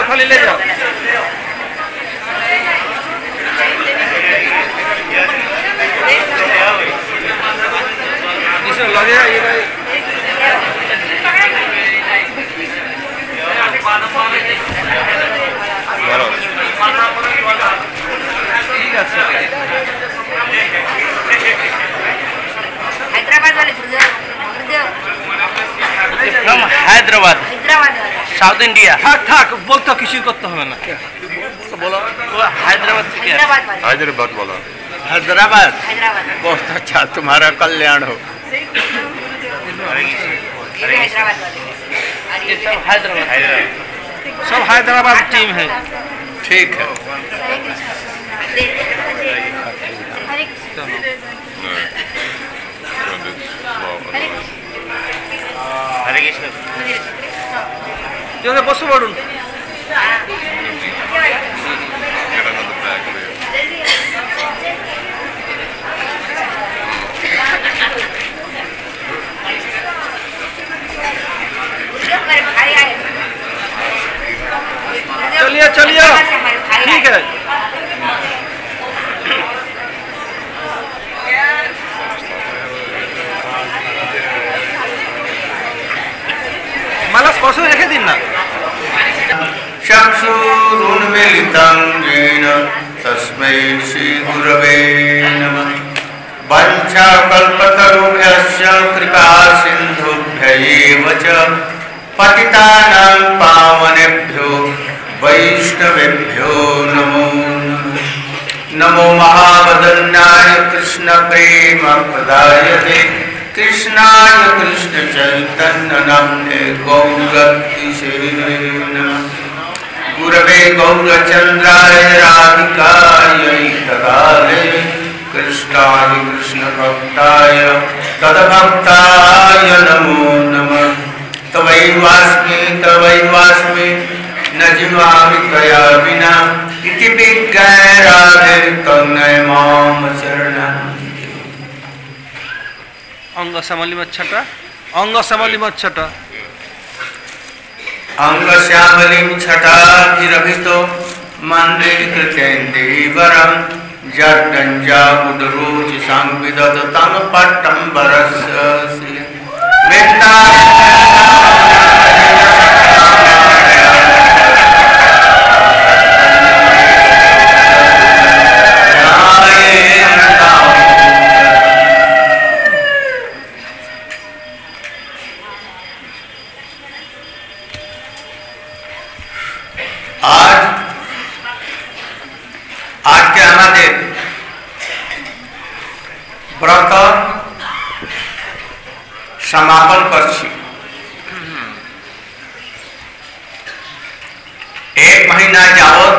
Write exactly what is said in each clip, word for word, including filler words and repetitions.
थाली ले जाओ। इसे लगे ये हैदराबाद वाले from Hyderabad Hyderabad south India. ठाक ठाक बोलते किसी करते হবে না बोलो वो हैदराबाद से क्या? हैदराबाद वाले हैदराबाद बोला। हैदराबाद हैदराबाद बहुत अच्छा, तुम्हारा कल्याण हो। ये भी हैदराबाद वाले ये सब हैदराबाद हैदराबाद सब हैदराबाद टीम है। ठीक है। हरे कृष्ण हरे कृष्ण। जो बसो पड़ून चलिए चलिए ठीक है। माला स्पर्श रेखे दिन ना चक्षुरुन्मीलितं येन तस्मै श्रीगुरवे नमः। वञ्चाकल्पतरुभ्यश्च कृपा सिन्धुभ्यैव च पतितानां पावनेभ्यो वैष्णवेभ्यो नमो नमः। नमो महावदन्याय कृष्णप्रेमप्रदायते कृष्णाय कृष्णचैतन्यनाम्ने गौरतिसे नमः। गुरवे गौरचन्द्राय राधिकायै तदालये कृष्णाय कृष्णभक्ताय तद्भक्ताय नमो नमः। तवैवास्मि तवैवास्मि न जीवामि त्वया विना इति विज्ञाय राधे तन्मय मां शरणं। अंग समली मच्छटा अंग समली मच्छटा अंग श्यामलिं छटाभिरभितो मन्दिरकृतेन्दीवरं जड्डञ्जा उदरोचि संविदत तं पट्टं वरस्य आज आज के हमारे व्रत समापन करছি। एक महीना जावत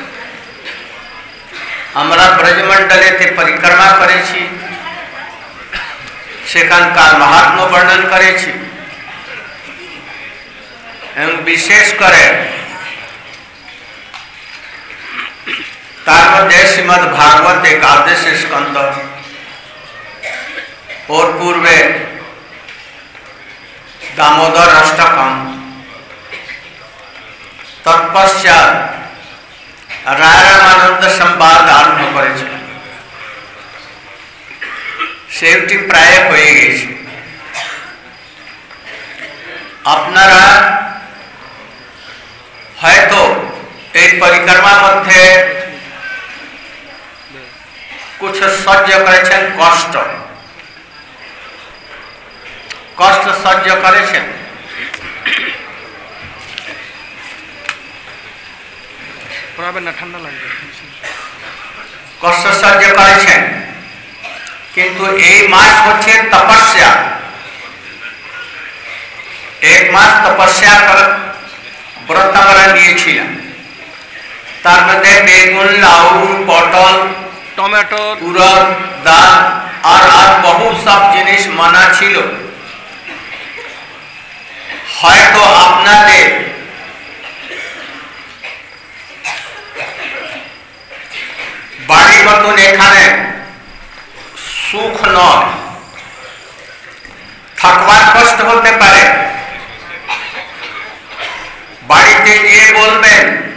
আমরা ব্রজমণ্ডলেতে परिक्रमा করেছি, সেখানকার महात्म्य वर्णन করেছি এবং বিশেষ করে तार मध्य श्रीमद् भागवत एकादश स्कंद और पूर्वे दामोदर अष्टकम तत्पश्चात राय रामानंद संवाद आरम्भ करेছে। सेवटी प्राय হয়ে গেছে। আপনারা হয়তো এই परिक्रमा মধ্যে कुछ सह्य करेছেন कष्ट कष्ट सह्य करेছেন। ना ठंडा লাগবে कष्ट सह्य करेছেন, কিন্তু এই মাস হচ্ছে তপস্যা। एक मास तपस्या कर व्रत আমরা নিয়েছিলাম। তার মধ্যে বেগুন, লাউ, পটল, टमेटो, उड़द दाल और আর বহু সব জিনিস মানা ছিল। হয়তো আপনাদের বাড়ির মতন এখানে সুখ নয়, থাকবার কষ্ট হতে পারে। বাড়িতে গিয়ে বলবেন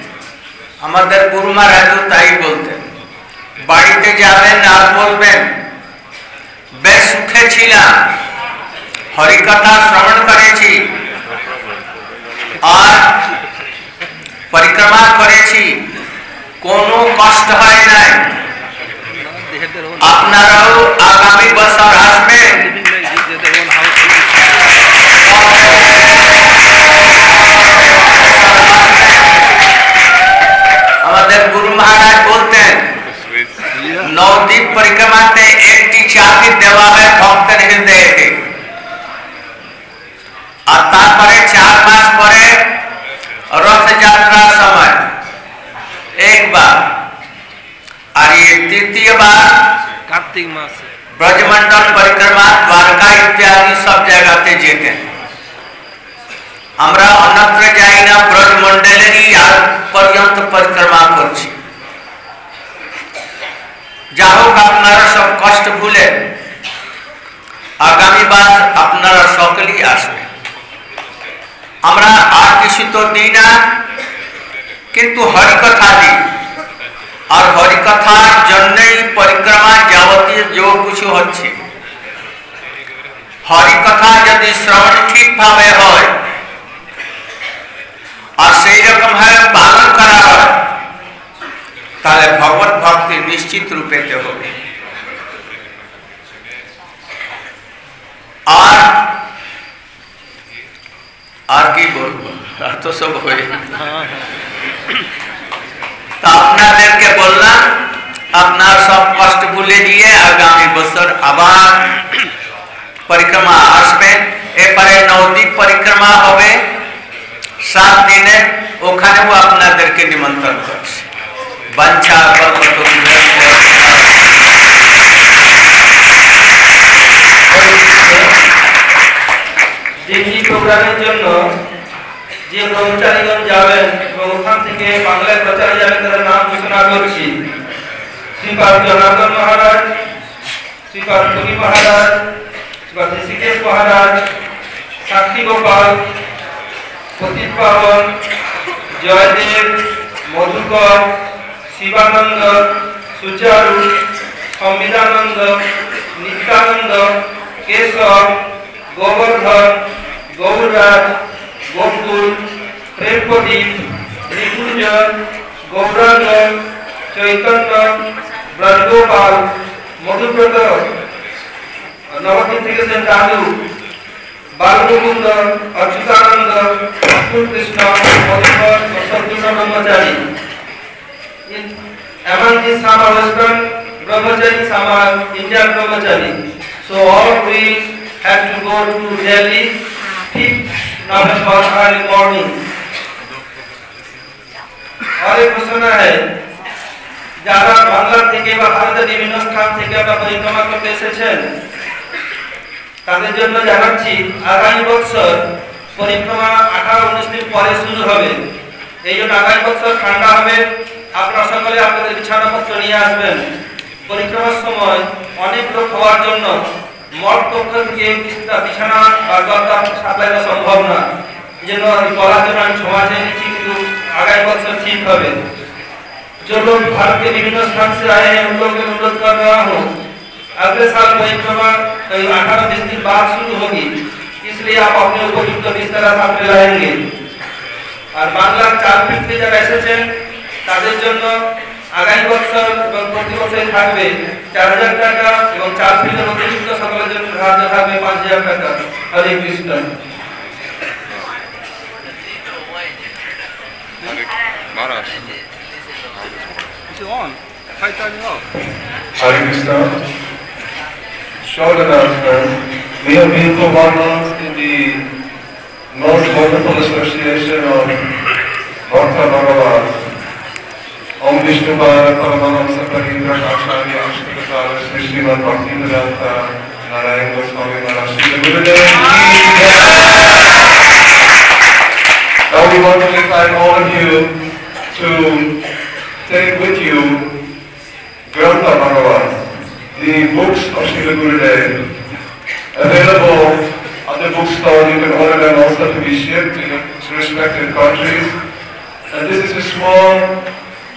আমাদের গুরু মহারাজও তাই বলতেন, বাড়িতে যাবেন আর বলবেন বেশ সুখে ছিলাম, হরিকথা শ্রবণ করেছি আর পরিক্রমা করেছি, কোনো কষ্ট হয় নাই। আপনারাও আগামী বছর আসবেন, আমাদের গুরু মহারাজ বলতেন নবদ্বীপ পরিক্রমাতে একটি চাবি দেওয়া হয় ভক্তের হৃদয়তে, আর তারপরে চার মাস পরে রথযাত্রার সময় একবার, আর ये तृतीय बार कार्तिक मास ब्रजमंडल परिक्रमा द्वारका इत्यादि सब জায়গাতে যেতেন। আমরা অন্যত্র যাই না, ব্রজমন্ডলেরই আর পর্যন্ত পরিক্রমা করছি। যা হোক, আপনারা সব কষ্ট ভুলে আগামী বার আপনারা সকলেই আসবেন। আমরা আর কিছু তো দিই না, কিন্তু হরিকথা দিই, আর হরিকথার জন্যই পরিক্রমা যাবতীয় যে কিছু হচ্ছে। হরিকথা যদি শ্রবণ ঠিকভাবে হয় আর সেই রকম ভাবে পালন করা হয়, তাহলে ভগবত ভক্তি নিশ্চিত রূপে হবে। আর আর কি বলবো, আর তো সব হয়ে। তা আপনাদেরকে বললাম, আপনার সব কষ্ট ভুলে দিয়ে আগামী বছর আবার পরিক্রমা আসবেন। এরপরে নবদ্বীপ পরিক্রমা হবে সাত দিনে, ওখানেও আপনাদেরকে নিমন্ত্রণ করছি। বাঞ্ছা দিল্লি প্রোগ্রামের জন্য যে ব্রহ্মচারীগণ যাবেন এবং ওখান থেকে বাংলায় প্রচারে যাবেন, তাদের নাম ঘোষণা করছি। শ্রীপাদ জনার্দন মহারাজ, শ্রীপাদ কবি মহারাজ, শ্রীপাদ ঋষিকেশ মহারাজ, সাক্ষী গোপাল, পতিত পাবন, জয়দেব, মধুকর, শিবানন্দ, সুচারু, সংবিধানন্দ, নিত্যানন্দ, কেশব, গোবর্ধন, গৌররাজ, গোকুল, প্রেম প্রদীপ, ঋতুঞ্জন, গৌরাঙ্গন, চৈতন্য, ব্রজগোপাল, মধুব্রত, নবদ্বীপ থেকে সেন রাজু, বালমুকুন্দ, অচ্যুতানন্দ, অতুল কৃষ্ণ, মধুকর, সদ্গুণ ব্রহ্মচারী। Among these some are Western brahmachari, some are Indian brahmachari. So all we have to go to Delhi fifth November early morning. और एक प्रश्न है, যারা বাংলা থেকে বা ভারতের বিভিন্ন স্থান থেকে আপনারা পরিক্রমা করতে এসেছেন, তাদের জন্য জানাচ্ছি আগামী বছর পরিক্রমা আঠারো উনিশ দিন পরে শুরু হবে। এই জন্য আগামী বছর ঠান্ডা হবে, আপনারা সকলে আপনাদের বিছানাপত্র নিয়ে আসবেন। পরিক্রমার সময় অনেক লোক হওয়ার জন্য মঠ পক্ষ থেকে বিছানা বা গদ্দা সাপ্লাই করা সম্ভব না, এই জন্য বলার জন্য আমি ক্ষমা চেয়ে নিচ্ছি, কিন্তু আগামী বছর ঠিক হবে। जो लोग भारत के विभिन्न स्थान से आए हैं, उन लोगों को अनुरोध कर रहा हूँ, अगले साल परिक्रमा अठारह बीस दिन बाद शुरू होगी, इसलिए आप अपने उपयुक्त बिस्तर साथ में लाएंगे। और बांग्लार चार फीट से যারা এসেছেন তাদের জন্য আগামী বছর এবং প্রতি বছর থাকবে চার হাজার টাকা এবং চার ফিটের অতিরিক্ত সকলের জন্য ধার্য থাকবে পাঁচ হাজার টাকা। হরে Krishna. Maharaj. Is it on? Try turning off. Hare Krishna. Short announcement. We have been for one month in the most wonderful association of Bhakta Bhagavan. Om Vishnu Bhara Paramahamsa Parindra Kashani Ashtakasara Sri Srimad Bhaktivedanta Narayan Goswami Maharaj Sri Gurudev Ki Jai. Now we want to invite all of you to take with you Grantha Bhagavan, the books of Srila Gurudev, available at the bookstore. You can order them also to be shipped to your respective countries. And this is a small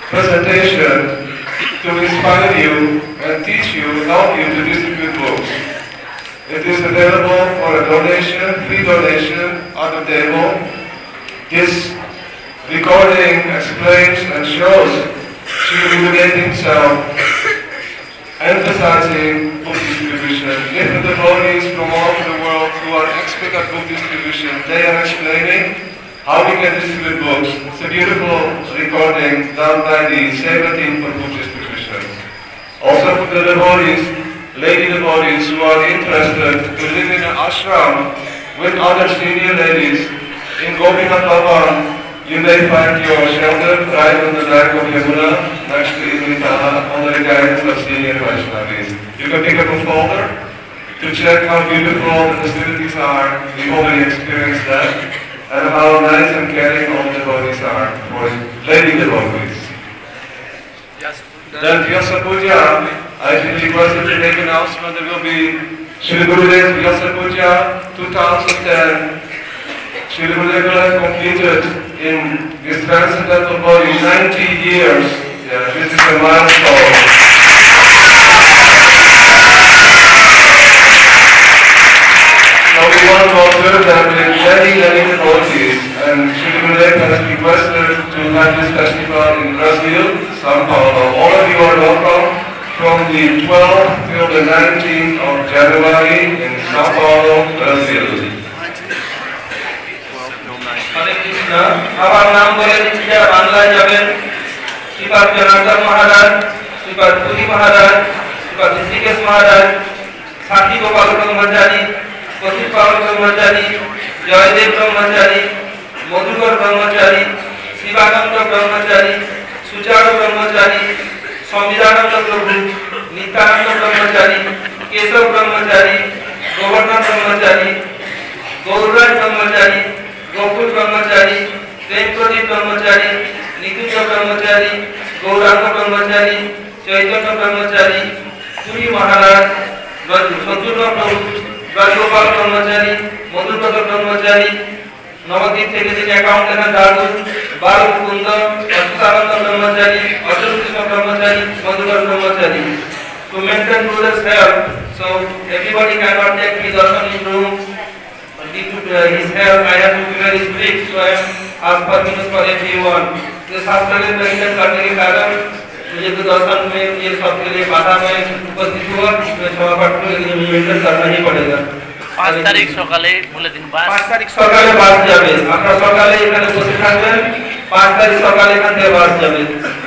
presentation to inspire you and teach you, help you to distribute books. It is available for a donation, free donation at the table. This recording explains and shows Srila Gurudev himself emphasizing book distribution. Different devotees from all over the world who are expert at book distribution, they are explaining how we can distribute books. It's a beautiful recording done by the Seva team for book distribution. Also for the devotees, lady devotees who are interested to live in an ashram with other senior ladies in Gopinath Bhavan, you may find your shelter right on the bank of Yamuna, next to Imritaha, under the guidance of senior Vaishnavis. You can pick up a folder to check how beautiful the facilities are. We already experienced that. And how nice and caring all the devotees are for lady devotees. Yes. Then Vyasa Puja, I've been requested to make an announcement. There will be Srila Gurudev Vyasa Puja twenty ten. Srila Gurudev will have completed in this transcendental body ninety years. Yeah, this is a milestone. So we want to observe that with many, many devotees, and Srila Gurudev has requested to have this festival in Brazil, São Paulo. All of you are welcome from the twelfth till the nineteenth of January in São Paulo, Brazil. Hare Krishna, আবার নাম বলে দিচ্ছি যারা বাংলায় যাবেন, শ্রীপাদ জনার্দন মহারাজ, শ্রীপাদ পুরী মহারাজ, শ্রীপাদ ঋষিকেশ মহারাজ, সাথী গোপাল ব্রহ্মচারী, কৌশিক পাল ব্রহ্মচারী, জয়দেব ব্রহ্মচারী, মধুকর ব্রহ্মচারী, শিবানন্দ ব্রহ্মচারী, সুচারু ব্রহ্মচারী, সংবিধানন্দ প্রভু, নিত্যানন্দ ব্রহ্মচারী, কেশব ব্রহ্মচারী, গোবর্ধন ব্রহ্মচারী, গৌররাজ ব্রহ্মচারী, গোকুল ব্রহ্মচারী, প্রেমপ্রদীপ ব্রহ্মচারী, নিকুঞ্জ ব্রহ্মচারী, গৌরাঙ্গ ব্রহ্মচারী, চৈতন্য ব্রহ্মচারী, পুরী মহারাজ, শত্রুঘ্ন প্রভু, ব্রজগোপাল ব্রহ্মচারী, মধুব্রত ব্রহ্মচারী, নবদ্বীপ থেকে যিনি অ্যাকাউন্ট লেখেন দাদু, বারুক কুন্দ, অচ্যুতানন্দ ব্রহ্মচারী, অচল কৃষ্ণ ব্রহ্মচারী, মধুকর ব্রহ্মচারী. To maintain Guru's health, so everybody cannot take his darshan in room. Due to uh, his health, I have to be very strict, so I am ask forgiveness for everyone. ये शास्त्र के maintain करने के कारण मुझे तो दर्शन में ये सब के लिए बाधा में उपस्थित हुआ, मैं क्षमा प्रार्थना करते हैं, मेंटेन करना ही पड़ेगा. পাঁচ তারিখ সকালে বলে দিন। পাঁচ তারিখ সকালে বাস যাবে, আপনারা সকালে এখানে বসে থাকবেন, পাঁচ তারিখ সকালে এখান থেকে বাস যাবে।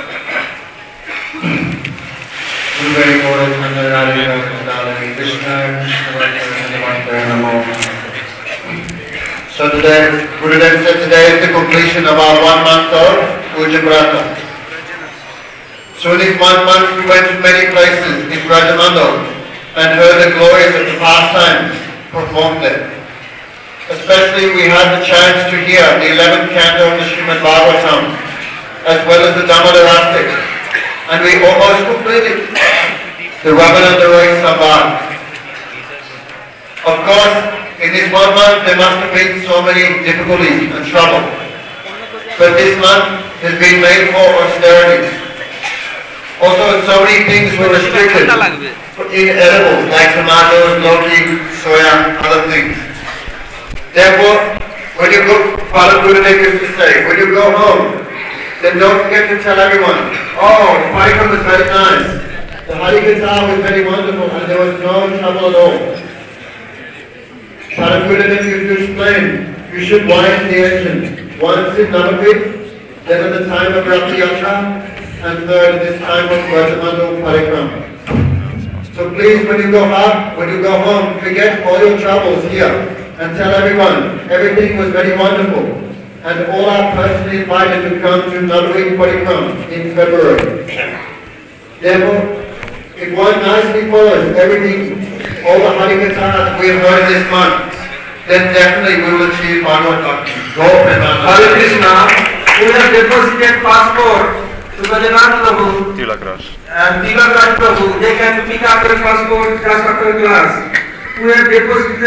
So today, Gurudev said today is the completion of our one month of Puja Brata. So in this one month we went to many places in Brajamando and heard the glories of the pastimes performed there. Especially we had the chance to hear the eleventh canto of the Srimad Bhagavatam as well as the Damodar-astik, and we almost completed the Ramananda Roy Sabha. Of course, in this one month there must have been so many difficulties and trouble, but this month has been made for austerity. Also, so many things were restricted, inedible, like tomatoes, loki, soya, other things. Therefore, when you go, Father Gurudev used to say, when you go home, then don't forget to tell everyone, oh, the Parikram was very nice, the Harikatha was very wonderful, and there was no trouble at all. Father Gurudev used to explain, you should wind the engine, once in Navapit, then at the time of Rath Yatra, and third at this time of Brajamando Parikram. So please, when you go up, when you go home, forget all your troubles here, and tell everyone, everything was very wonderful, and all are personally invited to come to Navapit Parikram in February. Therefore, if one nicely follows everything, all the Harikathas we have heard this month, then definitely we will achieve Bhagavad Bhakti. Hare Krishna, we have deposited passport to Bajrang Prabhu Tilakraj. and Tilakraj Prabhu. They can pick up their passport just after class. We have deposited